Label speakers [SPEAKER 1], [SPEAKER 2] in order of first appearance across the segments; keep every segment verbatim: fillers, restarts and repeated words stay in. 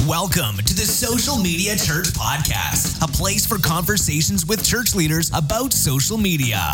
[SPEAKER 1] Welcome to the Social Media Church Podcast, a place for conversations with church leaders about social media.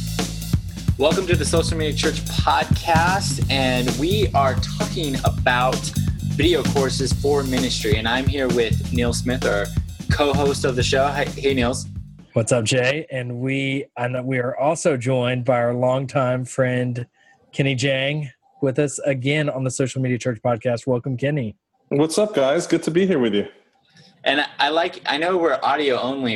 [SPEAKER 2] Welcome to the Social Media Church Podcast, and we are talking about video courses for ministry. And I'm here with Neil Smith, our co-host of the show. Hi, hey, Niels.
[SPEAKER 3] What's up, Jay? And we and we are also joined by our longtime friend, Kenny Jang, with us again on the Social Media Church Podcast. Welcome, Kenny.
[SPEAKER 4] What's up, guys? Good to be here with you.
[SPEAKER 2] And I like, I know we're audio only,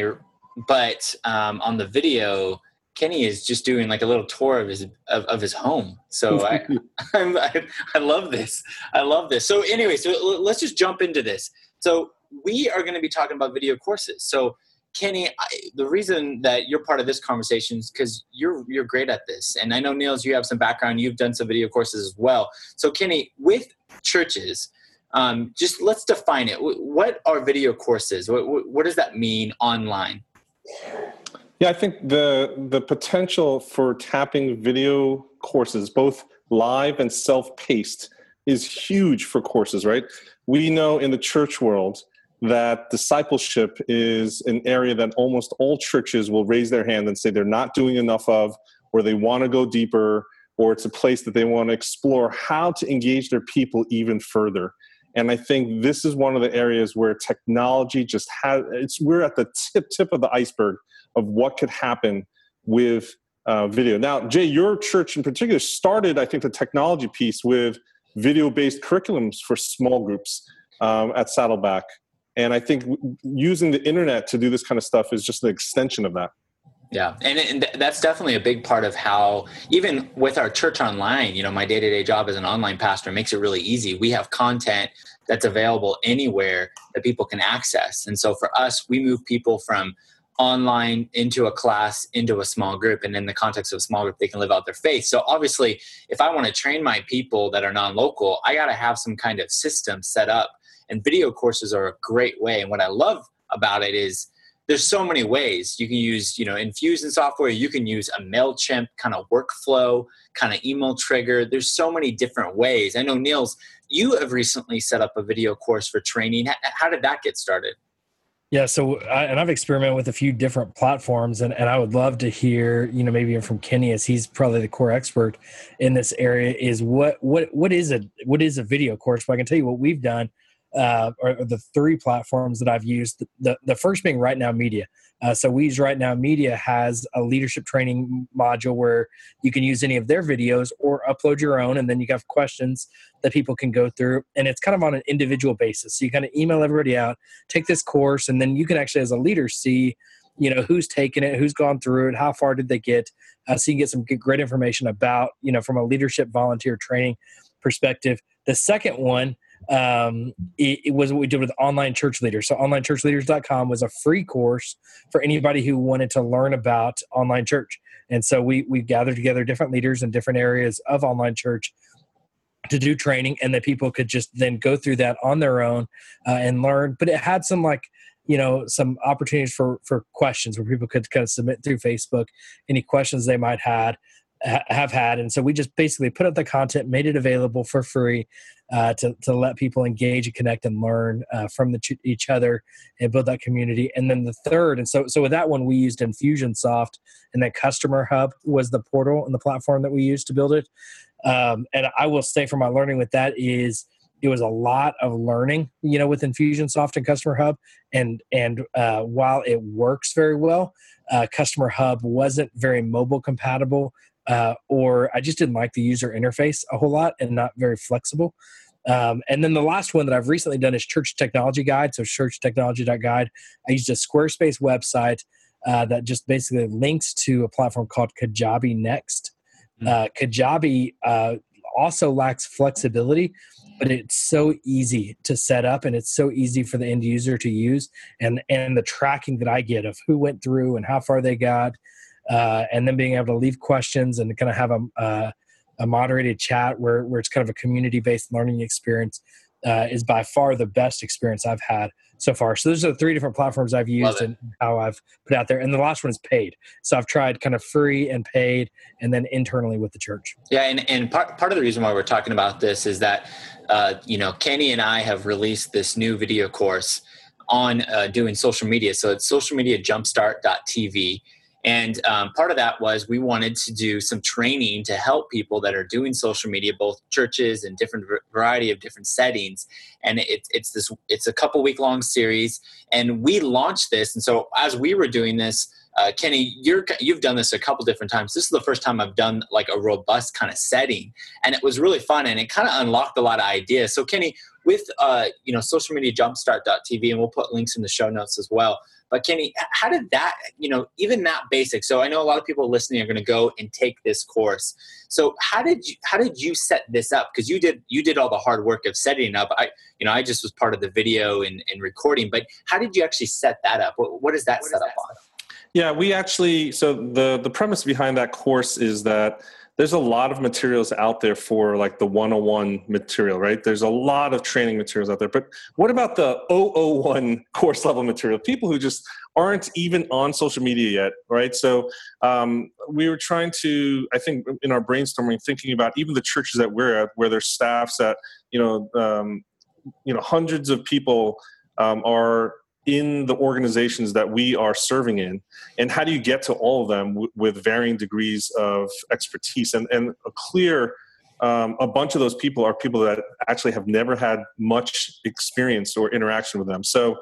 [SPEAKER 2] but um, on the video, Kenny is just doing like a little tour of his of, of his home. So I, I'm, I I love this. I love this. So anyway, so let's just jump into this. So we are going to be talking about video courses. So Kenny, I, the reason that you're part of this conversation is because you're you're great at this, and I know Niels, you have some background. You've done some video courses as well. So Kenny, with churches. Um, just let's define it. What are video courses? What, what does that mean online?
[SPEAKER 4] Yeah, I think the the potential for tapping video courses, both live and self-paced, is huge for courses, right? We know in the church world that discipleship is an area that almost all churches will raise their hand and say they're not doing enough of, or they want to go deeper, or it's a place that they want to explore how to engage their people even further. And I think this is one of the areas where technology just has, it's, we're at the tip, tip of the iceberg of what could happen with uh, video. Now, Jay, your church in particular started, I think, the technology piece with video-based curriculums for small groups um, at Saddleback. And I think w- using the internet to do this kind of stuff is just an extension of that.
[SPEAKER 2] Yeah, and, and that's definitely a big part of how, even with our church online, you know, my day-to-day job as an online pastor makes it really easy. We have content that's available anywhere that people can access. And so for us, we move people from online into a class, into a small group, and in the context of a small group, they can live out their faith. So obviously, if I want to train my people that are non-local, I got to have some kind of system set up, and video courses are a great way. And what I love about it is there's so many ways. You can use, you know, Infusion software. You can use a MailChimp kind of workflow, kind of email trigger. There's so many different ways. I know, Niels, you have recently set up a video course for training. How did that get started?
[SPEAKER 3] Yeah, so I, and I've experimented with a few different platforms, and, and I would love to hear, you know, maybe even from Kenny, as he's probably the core expert in this area, is what what what is a what is a video course? But I can tell you what we've done. Uh, or the three platforms that I've used. The, the first being Right Now Media. Uh, so we use Right Now Media has a leadership training module where you can use any of their videos or upload your own, and then you have questions that people can go through. And it's kind of on an individual basis. So you kind of email everybody out, take this course, and then you can actually, as a leader, see, you know, who's taken it, who's gone through it, how far did they get. Uh, so you can get some great information about, you know, from a leadership volunteer training perspective. The second one, Um, it, it was what we did with online church leaders. So online church leaders dot com was a free course for anybody who wanted to learn about online church. And so we, we gathered together different leaders in different areas of online church to do training, and that people could just then go through that on their own uh, and learn. But it had some like, you know, some opportunities for, for questions where people could kind of submit through Facebook any questions they might had. have had. And so we just basically put up the content, made it available for free uh, to, to let people engage and connect and learn uh, from the, each other and build that community. And then the third, and so so with that one, we used Infusionsoft, and then Customer Hub was the portal and the platform that we used to build it. Um, and I will say from my learning with that is it was a lot of learning, you know, with Infusionsoft and Customer Hub. And, and uh, while it works very well, uh, Customer Hub wasn't very mobile compatible. Uh, or I just didn't like the user interface a whole lot and not very flexible. Um, and then the last one that I've recently done is Church Technology Guide. So church technology dot guide. I used a Squarespace website uh, that just basically links to a platform called Kajabi Next. Mm-hmm. Uh, Kajabi uh, also lacks flexibility, but it's so easy to set up, and it's so easy for the end user to use. And, and the tracking that I get of who went through and how far they got, Uh, and then being able to leave questions and kind of have a, uh, a moderated chat where, where it's kind of a community-based learning experience uh, is by far the best experience I've had so far. So those are the three different platforms I've used and how I've put out there. And the last one is paid. So I've tried kind of free and paid, and then internally with the church.
[SPEAKER 2] Yeah, and, and part, part of the reason why we're talking about this is that, uh, you know, Kenny and I have released this new video course on uh, doing social media. So it's social media jumpstart dot t v. And um, part of that was we wanted to do some training to help people that are doing social media, both churches and different variety of different settings. And it, it's this, it's a couple week long series, and we launched this. And so as we were doing this, uh, Kenny, you're, you've done this a couple different times. This is the first time I've done like a robust kind of setting, and it was really fun, and it kind of unlocked a lot of ideas. So Kenny, with uh, you know, social media jumpstart dot t v, and we'll put links in the show notes as well. But Kenny, how did that, you know, even that basic? So I know a lot of people listening are going to go and take this course. So how did you, how did you set this up? Because you did, you did all the hard work of setting it up. I, you know, I just was part of the video and, and recording. But how did you actually set that up? What, what is that what set is up that? on?
[SPEAKER 4] Yeah, we actually. So the the premise behind that course is that there's a lot of materials out there for like the one oh one material, right? There's a lot of training materials out there. But what about the oh oh one course level material? People who just aren't even on social media yet, right? So um, we were trying to, I think in our brainstorming, thinking about even the churches that we're at, where there's staffs that, you know, um, you know, hundreds of people um, are in the organizations that we are serving in, and how do you get to all of them w- with varying degrees of expertise? And, and a clear, um, a bunch of those people are people that actually have never had much experience or interaction with them. So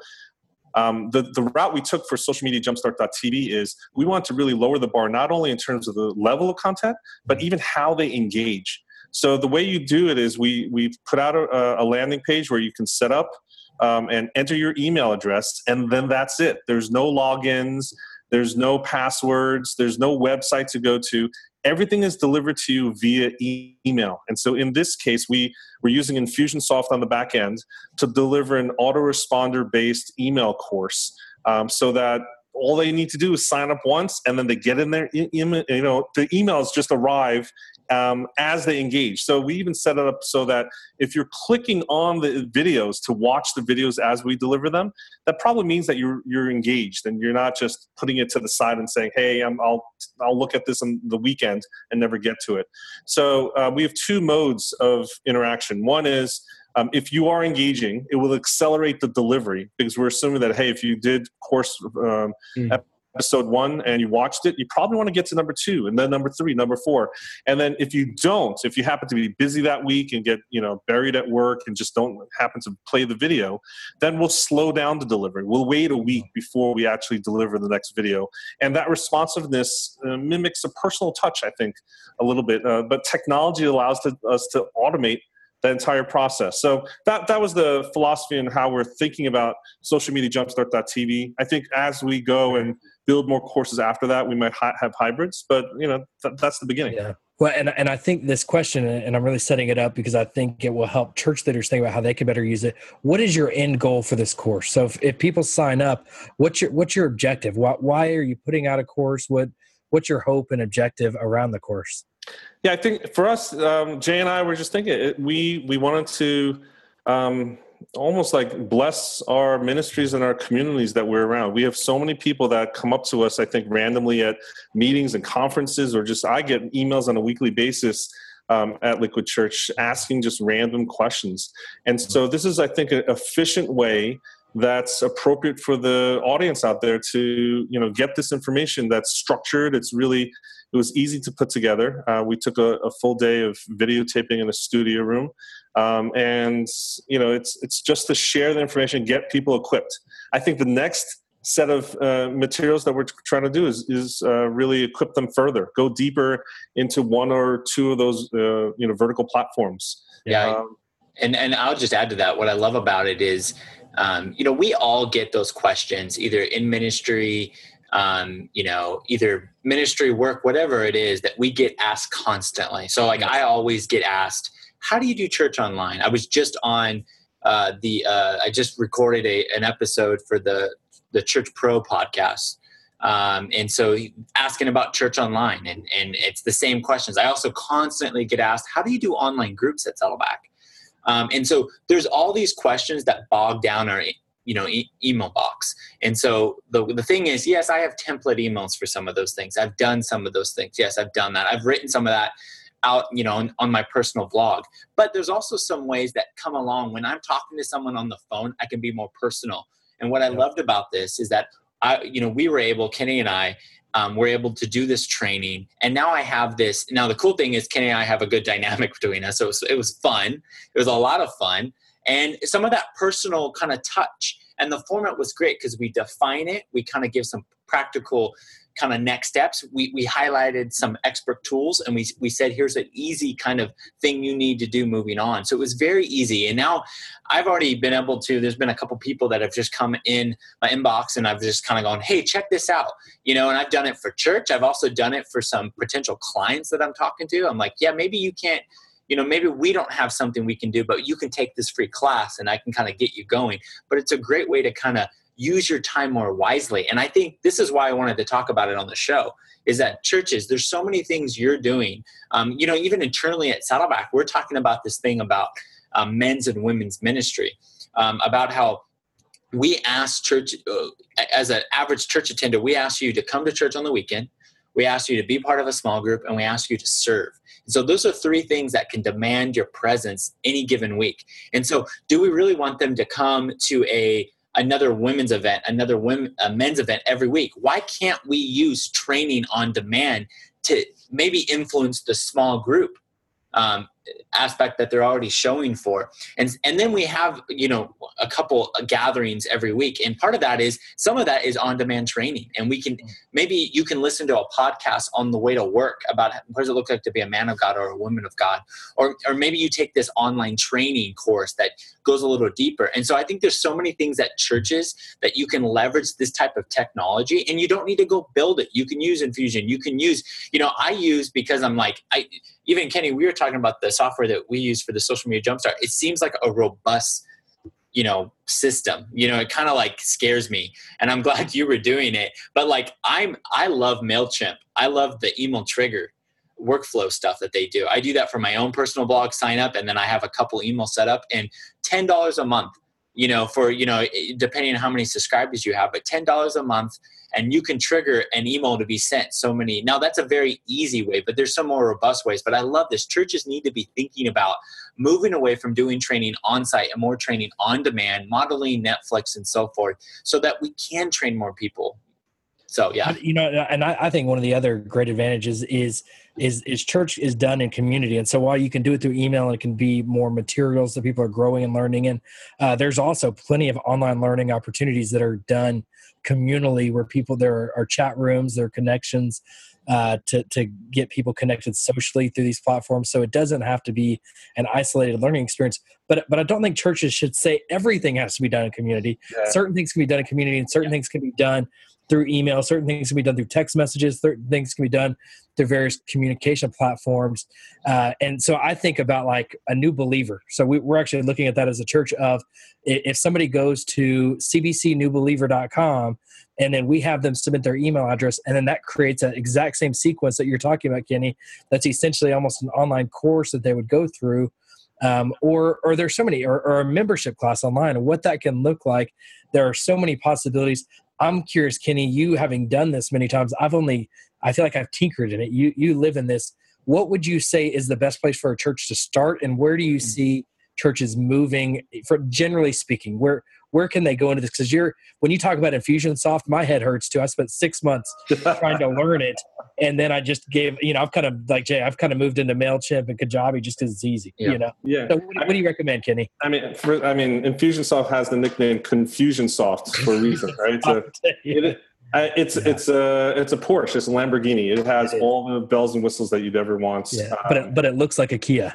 [SPEAKER 4] um, the, the route we took for social media jumpstart dot t v is we want to really lower the bar, not only in terms of the level of content, but even how they engage. So the way you do it is we, we put out a, a landing page where you can set up Um, and enter your email address, and then that's it. There's no logins, there's no passwords, there's no website to go to. Everything is delivered to you via e- email. And so in this case, we we're using Infusionsoft on the back end to deliver an autoresponder-based email course, um, so that all they need to do is sign up once, and then they get in their e- email. You know, the emails just arrive um, as they engage. So we even set it up so that if you're clicking on the videos to watch the videos as we deliver them, that probably means that you're you're engaged, and you're not just putting it to the side and saying, "Hey, I'm, I'll I'll look at this on the weekend and never get to it." So uh, we have two modes of interaction. One is Um, if you are engaging, it will accelerate the delivery, because we're assuming that, hey, if you did course um, mm. episode one and you watched it, you probably want to get to number two, and then number three, number four. And then if you don't, if you happen to be busy that week and get, you know, buried at work and just don't happen to play the video, then we'll slow down the delivery. We'll wait a week before we actually deliver the next video. And that responsiveness uh, mimics a personal touch, I think, a little bit. Uh, but technology allows to, us to automate the entire process. So that that was the philosophy and how we're thinking about social media jumpstart dot t v. I think as we go and build more courses after that, we might hi- have hybrids, but you know, th- that's the beginning.
[SPEAKER 3] Yeah. Well, and, and I think this question, and I'm really setting it up because I think it will help church leaders think about how they can better use it. What is your end goal for this course? So if, if people sign up, what's your, what's your objective? Why, why are you putting out a course? What, what's your hope and objective around the course?
[SPEAKER 4] Yeah, I think for us, um, Jay and I were just thinking, it, we we wanted to um, almost like bless our ministries and our communities that we're around. We have so many people that come up to us, I think, randomly at meetings and conferences, or just I get emails on a weekly basis um, at Liquid Church asking just random questions. And so this is, I think, an efficient way that's appropriate for the audience out there to, you know, get this information that's structured. It's really, it was easy to put together. Uh, we took a, a full day of videotaping in a studio room. Um, and, you know, it's it's just to share the information, get people equipped. I think the next set of uh, materials that we're trying to do is, is uh, really equip them further, go deeper into one or two of those, uh, you know, vertical platforms.
[SPEAKER 2] Yeah.
[SPEAKER 4] Um,
[SPEAKER 2] and, and I'll just add to that. What I love about it is, Um, you know, we all get those questions either in ministry, um, you know, either ministry work, whatever it is that we get asked constantly. So like I always get asked, how do you do church online? I was just on uh, the, uh, I just recorded a, an episode for the, the Church Pro podcast. Um, and so asking about church online, and, and it's the same questions. I also constantly get asked, how do you do online groups at Saddleback? Um, and so there's all these questions that bog down our you know, e- email box. And so the the thing is, yes, I have template emails for some of those things. I've done some of those things. Yes, I've done that. I've written some of that out, you know, on, on my personal blog. But there's also some ways that come along when I'm talking to someone on the phone, I can be more personal. And what I
[SPEAKER 3] Yeah.
[SPEAKER 2] loved about this is that I, you know, we were able, Kenny and I, um, were able to do this training. And now I have this. Now the cool thing is Kenny and I have a good dynamic between us. So it was, it was fun. It was a lot of fun. And some of that personal kind of touch. And the format was great because we define it. We kind of give some practical kind of next steps. We we highlighted some expert tools, and we we said, here's an easy kind of thing you need to do moving on. So it was very easy. And now I've already been able to, there's been a couple people that have just come in my inbox and I've just kind of gone, hey, check this out. You know, and I've done it for church. I've also done it for some potential clients that I'm talking to. I'm like, yeah, maybe you can't, you know, maybe we don't have something we can do, but you can take this free class and I can kind of get you going. But it's a great way to kind of use your time more wisely. And I think this is why I wanted to talk about it on the show, is that churches, there's so many things you're doing. Um, you know, even internally at Saddleback, we're talking about this thing about um, men's and women's ministry, um, about how we ask church, uh, as an average church attender, we ask you to come to church on the weekend. We ask you to be part of a small group, and we ask you to serve. And so those are three things that can demand your presence any given week. And so do we really want them to come to a another women's event, another women, a men's event every week? Why can't we use training on demand to maybe influence the small group um, aspect that they're already showing for? And and then we have, you know, a couple of gatherings every week. And part of that is, some of that is on-demand training. And we can, maybe you can listen to a podcast on the way to work about what does it look like to be a man of God or a woman of God. Or, or maybe you take this online training course that goes a little deeper. And so I think there's so many things at churches that you can leverage this type of technology, and you don't need to go build it. You can use Infusion. You can use, you know, I use, because I'm like, I, even Kenny, we were talking about the software that we use for the Social Media Jumpstart. It seems like a robust, you know, system. You know, it kind of like scares me, and I'm glad you were doing it. But like, I'm, I love MailChimp. I love the email trigger workflow stuff that they do. I do that for my own personal blog sign up, and then I have a couple emails set up, and ten dollars a month, you know, for, you know, depending on how many subscribers you have, but ten dollars a month, and you can trigger an email to be sent so many. Now that's a very easy way, but there's some more robust ways. But I love this. Churches need to be thinking about moving away from doing training on site and more training on demand, modeling Netflix and so forth, so that we can train more people. So, yeah.
[SPEAKER 3] You know, and I, I think one of the other great advantages is, is, is church is done in community. And so while you can do it through email, and it can be more materials that people are growing and learning in, uh, there's also plenty of online learning opportunities that are done communally, where people, there are, are chat rooms, there are connections uh, to, to get people connected socially through these platforms. So it doesn't have to be an isolated learning experience. But, but I don't think churches should say everything has to be done in community. Yeah. Certain things can be done in community, and certain yeah. things can be done through email. Certain things can be done through text messages. Certain things can be done through various communication platforms. Uh, and so I think about like a new believer. So we, we're actually looking at that as a church of, if somebody goes to c b c new believer dot com, and then we have them submit their email address, and then that creates an exact same sequence that you're talking about, Kenny. That's essentially almost an online course that they would go through. Um, or, or there's so many, or, or a membership class online, and what that can look like. There are so many possibilities. I'm curious, Kenny, you having done this many times, I've only, I feel like I've tinkered in it. You, you live in this. What would you say is the best place for a church to start? And where do you see churches moving, for generally speaking, where, where can they go into this? Because you're, when you talk about Infusionsoft, my head hurts too. I spent six months trying to learn it. And then I just gave, you know, I've kind of like Jay, I've kind of moved into MailChimp and Kajabi just because it's easy,
[SPEAKER 4] yeah.
[SPEAKER 3] you know?
[SPEAKER 4] Yeah.
[SPEAKER 3] So what, what do you recommend, Kenny?
[SPEAKER 4] I mean, for, I mean, Infusionsoft has the nickname Confusionsoft for a reason, right? So it, it's, yeah. it's a, it's a Porsche. It's a Lamborghini. It has it all the bells and whistles that you'd ever want.
[SPEAKER 3] Yeah. Um, but, it, but it looks like a Kia.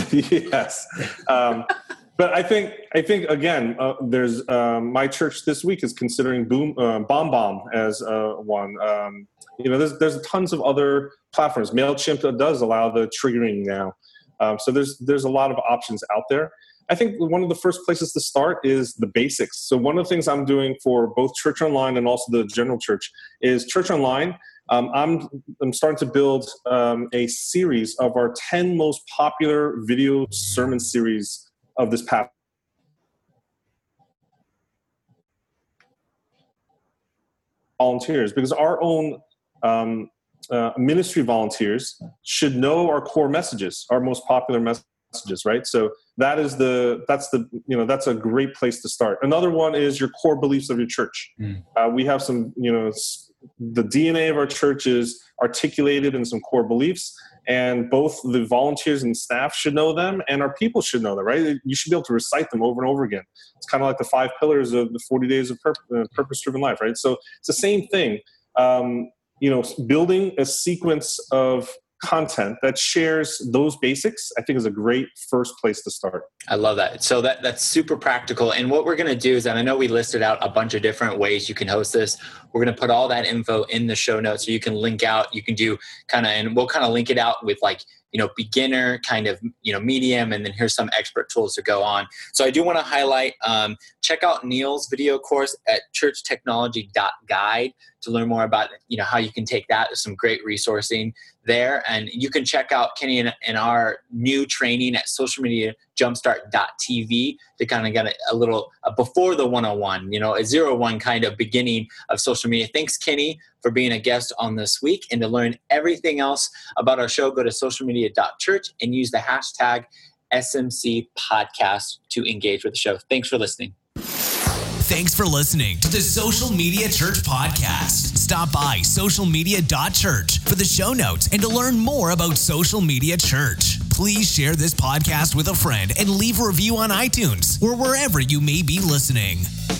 [SPEAKER 4] Yes. Um, But I think, I think again, uh, there's um, my church this week is considering Boom uh, BombBomb as uh, one. Um, you know, there's there's tons of other platforms. MailChimp does allow the triggering now, um, so there's there's a lot of options out there. I think one of the first places to start is the basics. So one of the things I'm doing for both Church Online and also the general church is Church Online. Um, I'm I'm starting to build um, a series of our ten most popular video sermon series of this path. Volunteers, because our own um, uh, ministry volunteers should know our core messages, our most popular messages, right? So that is the that's the you know that's a great place to start. Another one is your core beliefs of your church. Mm. Uh, we have some you know the D N A of our church is articulated in some core beliefs, and both the volunteers and staff should know them, and our people should know them, right? You should be able to recite them over and over again. It's kind of like the five pillars of the forty days of pur- uh, purpose-driven life, right? So it's the same thing. Um, you know, building a sequence of content that shares those basics, I think, is a great first place to start.
[SPEAKER 2] I love that. So that that's super practical. And what we're going to do is, and I know we listed out a bunch of different ways you can host this. We're going to put all that info in the show notes so you can link out. You can do kind of, and we'll kind of link it out with like, you know, beginner kind of, you know, medium, and then here's some expert tools to go on. So I do want to highlight, um, check out Neil's video course at church technology dot guide to learn more about, you know, how you can take that. There's some great resourcing there. And you can check out Kenny and, and our new training at social media jumpstart dot t v to kind of get a, a little uh, before the one oh one, you know, a zero one kind of beginning of social media. Thanks, Kenny, for being a guest on this week. And to learn everything else about our show, go to social media dot church and use the hashtag S M C podcast to engage with the show. Thanks for listening.
[SPEAKER 1] Thanks for listening to the Social Media Church podcast. Stop by social media dot church for the show notes and to learn more about Social Media Church. Please share this podcast with a friend and leave a review on iTunes or wherever you may be listening.